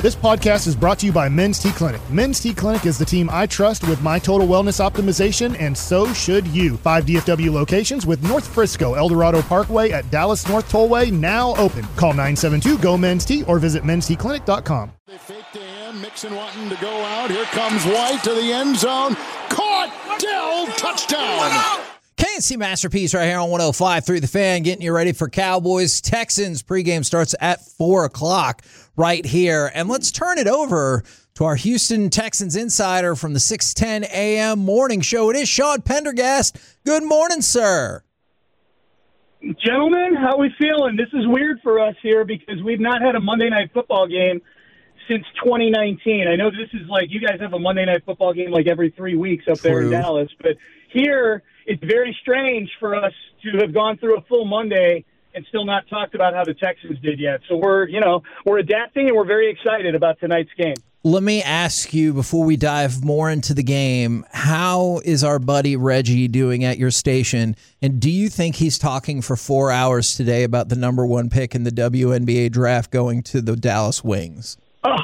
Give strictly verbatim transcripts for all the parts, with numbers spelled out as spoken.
This podcast is brought to you by Men's T Clinic. Men's T Clinic is the team I trust with my total wellness optimization, and so should you. Five D F W locations with North Frisco, El Dorado Parkway at Dallas North Tollway now open. Call nine seven two, G O, men's T or visit men's t clinic dot com. They fake to him, Mixon wanting to go out. Here comes White to the end zone. Caught! Dell! Touchdown! K and C Masterpiece right here on one oh five point three The Fan, getting you ready for Cowboys Texans. Pregame starts at four o'clock right here. And let's turn it over to our Houston Texans insider from the six ten a.m. morning show. It is Sean Pendergast. Good morning, sir. Gentlemen, how we feeling? This is weird for us here because we've not had a Monday Night Football game since twenty nineteen. I know this is like, you guys have a Monday Night Football game like every three weeks up True. there in Dallas, but here it's very strange for us to have gone through a full Monday and still not talked about how the Texans did yet. So we're, you know, we're adapting and we're very excited about tonight's game. Let me ask you, before we dive more into the game, how is our buddy Reggie doing at your station? And do you think he's talking for four hours today about the number one pick in the W N B A draft going to the Dallas Wings? Oh.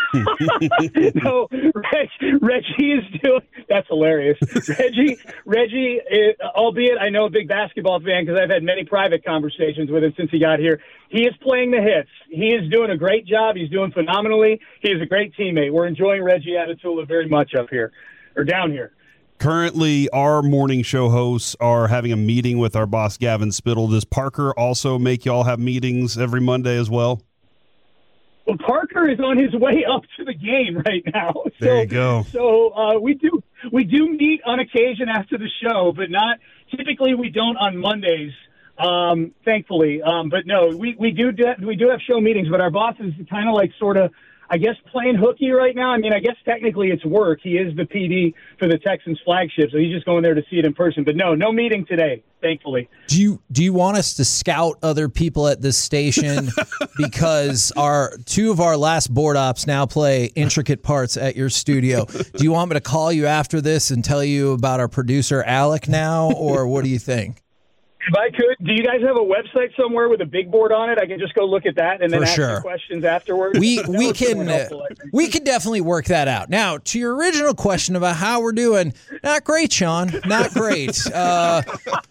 No, Reg, Reggie is doing. That's hilarious. Reggie, Reggie, is, albeit I know a big basketball fan because I've had many private conversations with him since he got here. He is playing the hits. He is doing a great job. He's doing phenomenally. He is a great teammate. We're enjoying Reggie Atatula very much up here or down here. Currently, our morning show hosts are having a meeting with our boss, Gavin Spittle. Does Parker also make y'all have meetings every Monday as well? Well, Parker is on his way up to the game right now. So, there you go. So uh, we do we do meet on occasion after the show, but not typically. We don't on Mondays, um, thankfully. Um, but no, we we do we do have show meetings. But our boss is kind of like sort of, I guess, playing hooky right now. I mean, I guess technically it's work. He is the P D for the Texans flagship, so he's just going there to see it in person. But no, no meeting today, thankfully. Do you do you want us to scout other people at this station because our two of our last board ops now play intricate parts at your studio? Do you want me to call you after this and tell you about our producer Alec now, or what do you think? If I could, do you guys have a website somewhere with a big board on it? I can just go look at that and then For ask sure. you questions afterwards. We That we would be can helpful, uh, we can definitely work that out. Now, to your original question about how we're doing, not great, Sean. Not great. Uh,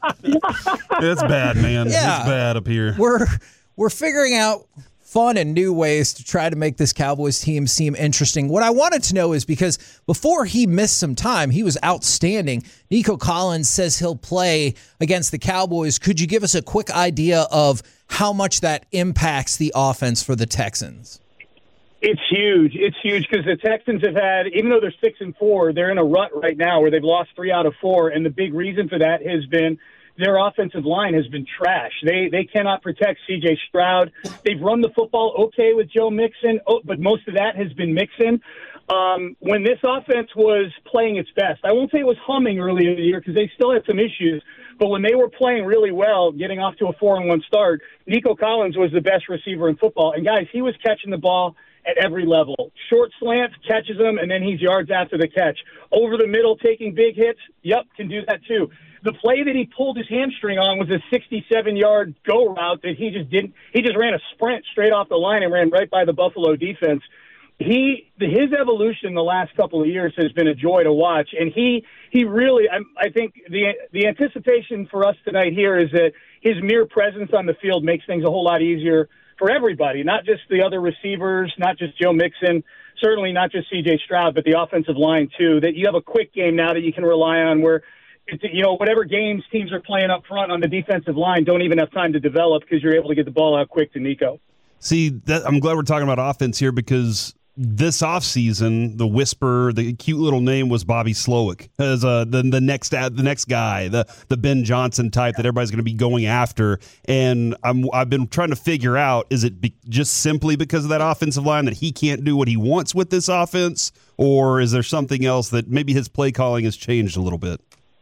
It's bad, man. Yeah. It's bad up here. we're we're figuring out fun and new ways to try to make this Cowboys team seem interesting. What I wanted to know is because before he missed some time, he was outstanding. Nico Collins says he'll play against the Cowboys. Could you give us a quick idea of how much that impacts the offense for the Texans? It's huge. It's huge because the Texans have had, even though they're six and four, they're in a rut right now where they've lost three out of four, and the big reason for that has been their offensive line has been trash. They they cannot protect C J Stroud. They've run the football okay with Joe Mixon, oh, but most of that has been Mixon. Um, when this offense was playing its best, I won't say it was humming earlier in the year because they still had some issues, but when they were playing really well, getting off to a four and one start, Nico Collins was the best receiver in football. And, guys, he was catching the ball at every level. Short slants, catches them, and then he's yards after the catch. Over the middle, taking big hits, yep, can do that too. The play that he pulled his hamstring on was a sixty-seven-yard go route that he just didn't – he just ran a sprint straight off the line and ran right by the Buffalo defense. He his evolution the last couple of years has been a joy to watch, and he he really I, I think the the anticipation for us tonight here is that his mere presence on the field makes things a whole lot easier for everybody, not just the other receivers, not just Joe Mixon, certainly not just C J Stroud, but the offensive line too. That you have a quick game now that you can rely on where. It's, you know, whatever games teams are playing up front on the defensive line don't even have time to develop because you're able to get the ball out quick to Nico. See, that, I'm glad we're talking about offense here because this offseason, the whisper, the cute little name was Bobby Slowick as uh, the the next the next guy, the the Ben Johnson type that everybody's going to be going after. And I'm I've been trying to figure out, is it be, just simply because of that offensive line that he can't do what he wants with this offense, or is there something else that maybe his play calling has changed a little bit?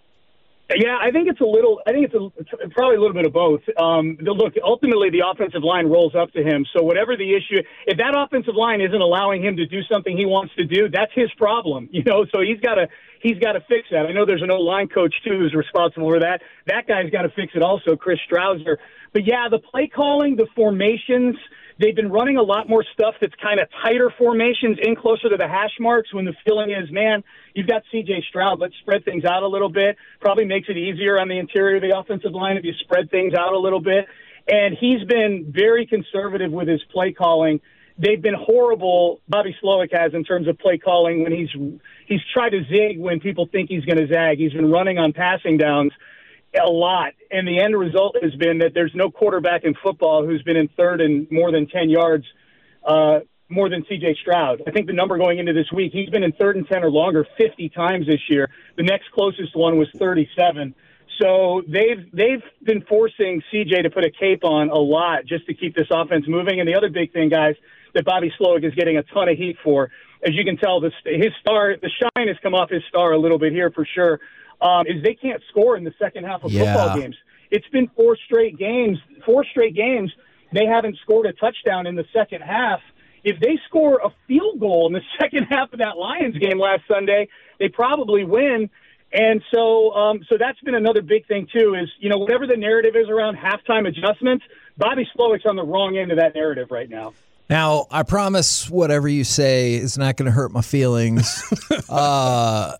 Yeah, I think it's a little. I think it's, a, it's probably a little bit of both. Um, the, look, ultimately, the offensive line rolls up to him. So whatever the issue, if that offensive line isn't allowing him to do something he wants to do, that's his problem. You know, so he's got to he's got to fix that. I know there's an O-line coach too who's responsible for that. That guy's got to fix it also, Chris Strausser. But yeah, the play calling, the formations, They've been running a lot more stuff that's kind of tighter formations in closer to the hash marks when the feeling is, man, you've got C J Stroud. Let's spread things out a little bit. Probably makes it easier on the interior of the offensive line if you spread things out a little bit. And he's been very conservative with his play calling. They've been horrible, Bobby Slowik has, in terms of play calling when he's he's tried to zig when people think he's going to zag. He's been running on passing downs a lot, and the end result has been that there's no quarterback in football who's been in third and more than ten yards uh, more than C J Stroud. I think the number going into this week, he's been in third and ten or longer fifty times this year. The next closest one was thirty-seven. So they've they've been forcing C J to put a cape on a lot just to keep this offense moving. And the other big thing, guys, that Bobby Slowik is getting a ton of heat for, as you can tell, this, his star, the shine has come off his star a little bit here for sure. Um, is they can't score in the second half of yeah. football games. It's been four straight games, four straight games. They haven't scored a touchdown in the second half. If they score a field goal in the second half of that Lions game last Sunday, they probably win. And so, um, so that's been another big thing too. Is you know whatever the narrative is around halftime adjustments, Bobby Slowik's on the wrong end of that narrative right now. Now, I promise whatever you say is not going to hurt my feelings. uh,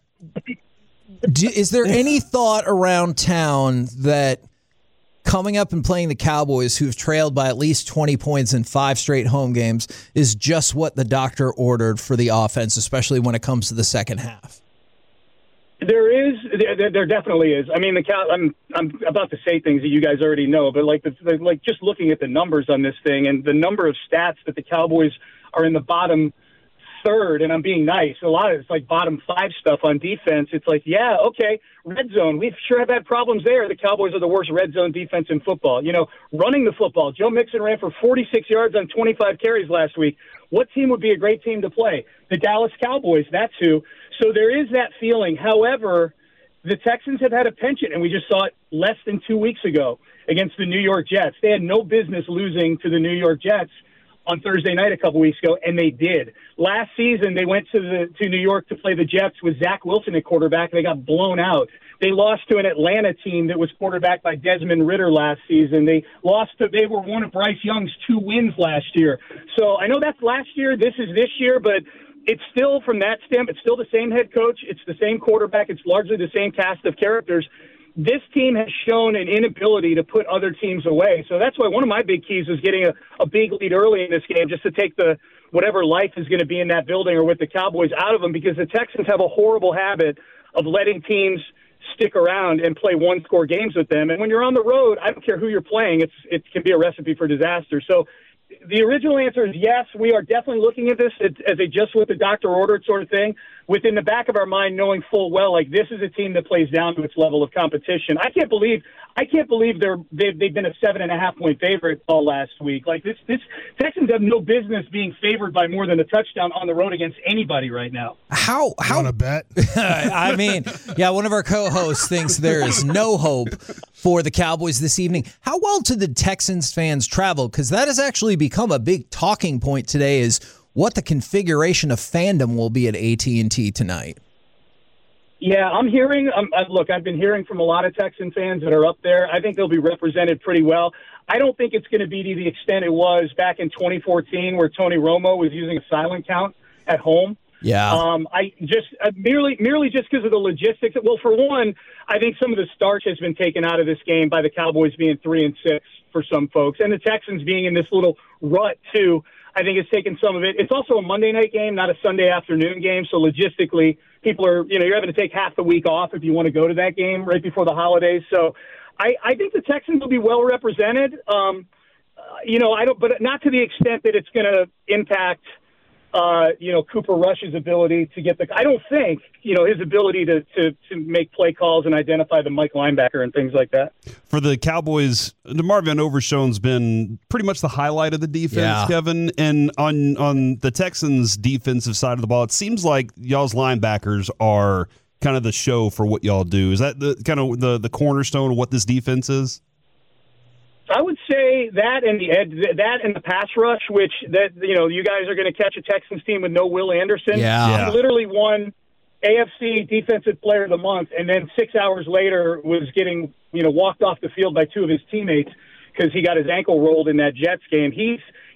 Do, is there any thought around town that coming up and playing the Cowboys, who've trailed by at least twenty points in five straight home games, is just what the doctor ordered for the offense, especially when it comes to the second half? There is, there, there definitely is. I mean, the Cow, I'm I'm about to say things that you guys already know, but like the, the, like just looking at the numbers on this thing and the number of stats that the Cowboys are in the bottom third, and I'm being nice. A lot of it's like bottom five stuff on defense. It's like, yeah, okay, red zone. We sure have had problems there. The Cowboys are the worst red zone defense in football. You know, running the football. Joe Mixon ran for forty-six yards on twenty-five carries last week. What team would be a great team to play? The Dallas Cowboys, that's who. So there is that feeling. However, the Texans have had a penchant, and we just saw it less than two weeks ago against the New York Jets. They had no business losing to the New York Jets on Thursday night a couple weeks ago, and they did. Last season, they went to the to New York to play the Jets with Zach Wilson at quarterback, and they got blown out. They lost to an Atlanta team that was quarterbacked by Desmond Ridder last season. They lost to they were one of Bryce Young's two wins last year. So I know that's last year. This is this year, but it's still, from that stem, it's still the same head coach. It's the same quarterback. It's largely the same cast of characters. This team has shown an inability to put other teams away. So that's why one of my big keys is getting a, a big lead early in this game, just to take the whatever life is going to be in that building or with the Cowboys out of them, because the Texans have a horrible habit of letting teams stick around and play one-score games with them. And when you're on the road, I don't care who you're playing, it's it can be a recipe for disaster. So the original answer is yes, we are definitely looking at this as a just what the doctor ordered sort of thing, within the back of our mind knowing full well, like, this is a team that plays down to its level of competition. I can't believe I can't believe they're they've, they've been a seven and a half point favorite all last week. Like this, this Texans have no business being favored by more than a touchdown on the road against anybody right now. How how want to bet? I mean, yeah, one of our co-hosts thinks there is no hope for the Cowboys this evening. How well did the Texans fans travel? Because that has actually become a big talking point today, is what the configuration of fandom will be at A T and T tonight. Yeah, I'm hearing um, – look, I've been hearing from a lot of Texan fans that are up there. I think they'll be represented pretty well. I don't think it's going to be to the extent it was back in twenty fourteen where Tony Romo was using a silent count at home. Yeah. Um, I just uh, merely merely just because of the logistics. Well, for one, I think some of the starch has been taken out of this game by the Cowboys being three and six for some folks, and the Texans being in this little rut too. I think it's taken some of it. It's also a Monday night game, not a Sunday afternoon game. So logistically, people are, you know, you're having to take half the week off if you want to go to that game right before the holidays. So I, I think the Texans will be well represented. Um, uh, you know, I don't, but not to the extent that it's going to impact, uh, you know, Cooper Rush's ability to get the, I don't think, you know, his ability to, to, to make play calls and identify the Mike linebacker and things like that. For the Cowboys, DeMar Van Overshown's been pretty much the highlight of the defense, yeah. Kevin. And on, on the Texans' defensive side of the ball, it seems like y'all's linebackers are kind of the show for what y'all do. Is that the kind of the, the cornerstone of what this defense is? I would say that and the ed, that and the pass rush, which that you know you guys are going to catch a Texans team with no Will Anderson. Yeah, yeah. He literally won A F C Defensive Player of the Month, and then six hours later was getting you know walked off the field by two of his teammates because he got his ankle rolled in that Jets game. He's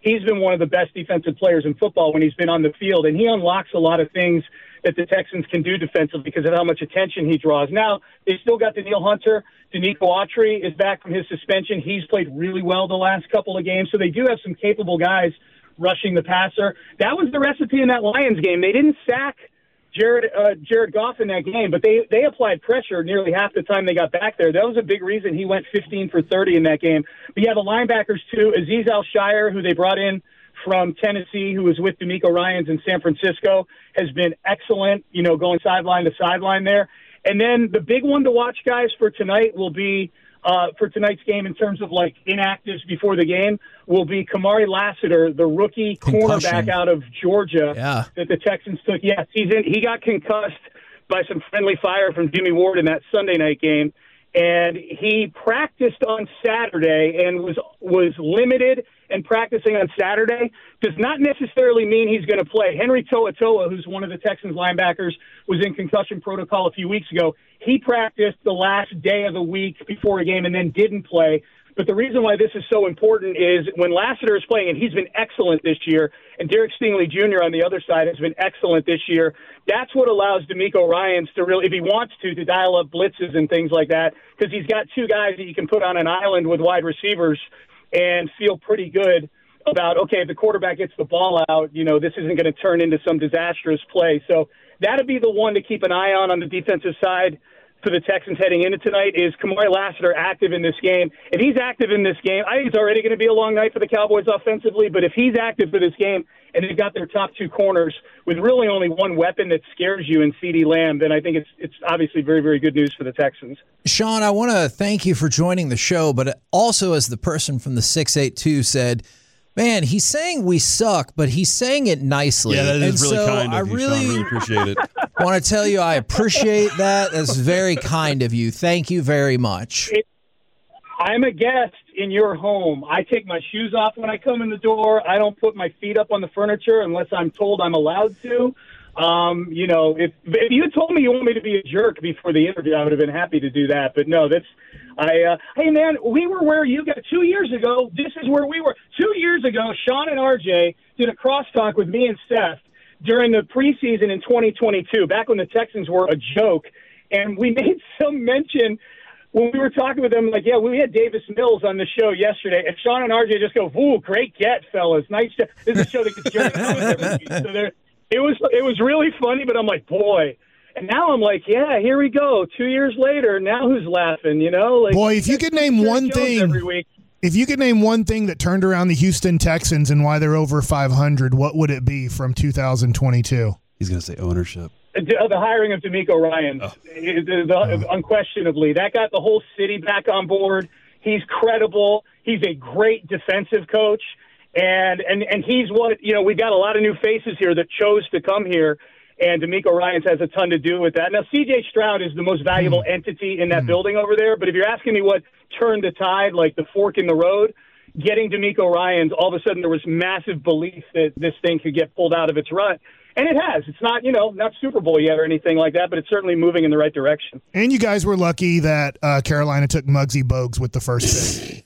he's been one of the best defensive players in football when he's been on the field, and he unlocks a lot of things that the Texans can do defensively because of how much attention he draws. Now, they still got Danielle Hunter. Danico Autry is back from his suspension. He's played really well the last couple of games, so they do have some capable guys rushing the passer. That was the recipe in that Lions game. They didn't sack Jared uh, Jared Goff in that game, but they, they applied pressure nearly half the time they got back there. That was a big reason he went fifteen for thirty in that game. But yeah, the linebackers too. Azeez Al-Shire, who they brought in from Tennessee, who was with D'Amico Ryans in San Francisco, has been excellent, you know, going sideline to sideline there. And then the big one to watch, guys, for tonight will be uh, for tonight's game in terms of like inactives before the game will be Kamari Lassiter, the rookie Concussion. cornerback out of Georgia Yeah. that the Texans took. Yes, he's in. He got concussed by some friendly fire from Jimmy Ward in that Sunday night game, and he practiced on Saturday and was was limited and practicing on Saturday does not necessarily mean he's going to play. Henry To'oto'o, who's one of the Texans linebackers, was in concussion protocol a few weeks ago. He practiced the last day of the week before a game and then didn't play. But the reason why this is so important is when Lassiter is playing, and he's been excellent this year, and Derek Stingley Junior on the other side has been excellent this year, that's what allows D'Amico Ryans to really, if he wants to, to dial up blitzes and things like that, because he's got two guys that you can put on an island with wide receivers and feel pretty good about, okay, if the quarterback gets the ball out, you know, this isn't going to turn into some disastrous play. So that'd be the one to keep an eye on on the defensive side for the Texans heading into tonight is Kamari Lassiter active in this game. If he's active in this game, I think it's already going to be a long night for the Cowboys offensively, but if he's active for this game and they've got their top two corners with really only one weapon that scares you in CeeDee Lamb, then I think it's it's obviously very, very good news for the Texans. Sean, I want to thank you for joining the show, but also as the person from the six eight two said, man, he's saying we suck, but he's saying it nicely. Yeah, that is and really so kind of I you, really, Sean. Really appreciate it. want to tell you I appreciate that. That's very kind of you. Thank you very much. It, I'm a guest in your home. I take my shoes off when I come in the door. I don't put my feet up on the furniture unless I'm told I'm allowed to. Um, you know, if, if you had told me you want me to be a jerk before the interview, I would have been happy to do that. But no, that's I. Uh, hey, man, we were where you got two years ago. This is where we were two years ago. Sean and R J did a crosstalk with me and Seth during the preseason in twenty twenty-two, back when the Texans were a joke, and we made some mention when we were talking with them, like, yeah, we had Davis Mills on the show yesterday, and Sean and R J just go, "Ooh, great get, fellas, nice." Show. This is a show that gets Jerry Jones every week. So there. It was it was really funny, but I'm like, boy. And now I'm like, yeah, here we go. Two years later, now who's laughing, you know? Like, boy, if you could name Jerry one Jones thing, every week. if you could name one thing that turned around the Houston Texans and why they're over five hundred, what would it be from two thousand twenty-two? He's going to say ownership. The, the hiring of D'Amico Ryans, oh. the, the, oh. unquestionably. That got the whole city back on board. He's credible. He's a great defensive coach. And, and and he's what, you know, we've got a lot of new faces here that chose to come here, and D'Amico Ryans has a ton to do with that. Now, C J Stroud is the most valuable mm. entity in that mm. building over there, but if you're asking me what turned the tide, like the fork in the road, getting D'Amico Ryans, all of a sudden there was massive belief that this thing could get pulled out of its rut. And it has. It's not, you know, not Super Bowl yet or anything like that, but it's certainly moving in the right direction. And you guys were lucky that uh, Carolina took Muggsy Bogues with the first pick.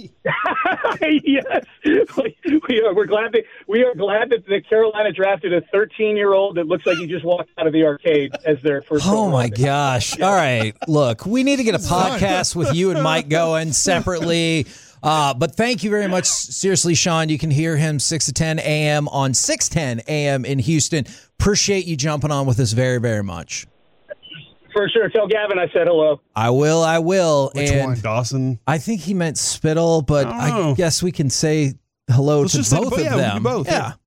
Yes, we are. We're glad that we are glad that the Carolina drafted a thirteen-year-old that looks like he just walked out of the arcade as their first. Oh my gosh! Yeah. All right, look, we need to get a podcast with you and Mike going separately. Uh, but thank you very much. Seriously, Sean, you can hear him six to ten a.m. on six ten a.m. in Houston. Appreciate you jumping on with us very, very much. For sure. Tell Gavin I said hello. I will, I will. Which and one? Dawson? I think he meant Spittle, but I, I guess we can say hello Let's to just both say, of yeah, them. We can both, yeah. yeah.